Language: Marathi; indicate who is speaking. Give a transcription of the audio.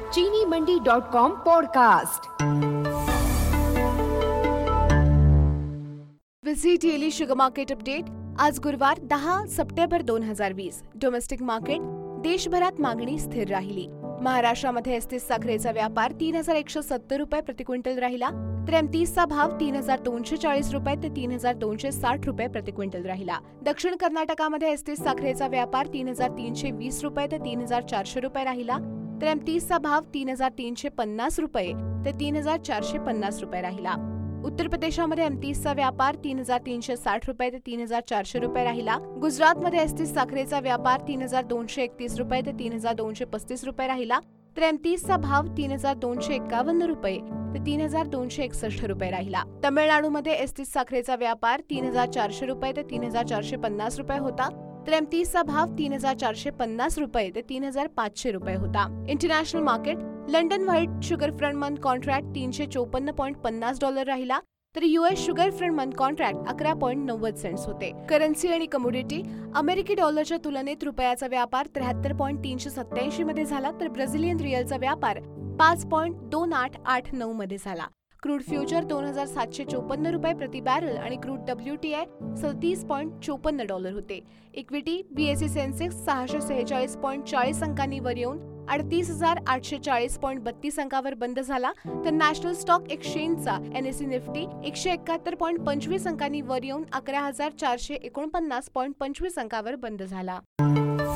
Speaker 1: चीनीमंडी.com podcast.
Speaker 2: Visit daily sugar market update. आज गुरुवार 10 सप्टेंबर 2020। Domestic market. देशभरात मागणी स्थिर राहिली। महाराष्ट्रामध्ये एसटीस साखरेचा व्यापार 3,170 रुपये प्रति क्विंटल राहिला, तर एमतीसचा भाव 3,240 रुपये ते 3,260 रुपये प्रति क्विंटल राहिला। दक्षिण कर्नाटकामध्ये एसटीस साखरेचा व्यापार 3,320 रुपये ते 3,400 रुपये राहिला, तर एमतीसचा भाव 3,350 रुपये ते 3,450 रुपये राहिला। उत्तर प्रदेशामध्ये एमतीसचा व्यापार 3,360 रुपये ते 3,400 रुपये राहिला। गुजरातमध्ये एसटीस साखरेचा व्यापार 3,231 रुपये ते 3,235 रुपये राहिला, तर एमतीसचा भाव 3,251 रुपये ते 3,261 रुपये राहिला। तमिळनाडूमध्ये एसटीस साखरेचा व्यापार 3,400 रुपये ते 3,450 रुपये होता, तर एमतीसचा भाव 3,450 रुपये ते 3,500 रुपये होता। International market. London white sugar front month contract $354.50 राहिला, तर US sugar front month contract $11.90 होते। करन्सी आणि कमोडिटी। अमेरिकी डॉलरच्या तुलनेत रुपयाचा व्यापार 73.387 मध्ये झाला, तर ब्राझिलियन रिअलचा व्यापार 5.2889 मध्ये झाला। क्रूड फ्युचर $2,754 रुपये प्रति बॅरल आणि क्रूड WTI $37.54 होते। इक्विटी। बीएसई सेन्सेक्स 646.40 अंकांनी वर येऊन 38,840.32 अंकावर बंद झाला, तर नॅशनल स्टॉक एक्सचेंजचा NSE निफ्टी 171.25 अंकांनी वर येऊन 11,449.25 अंकावर बंद झाला।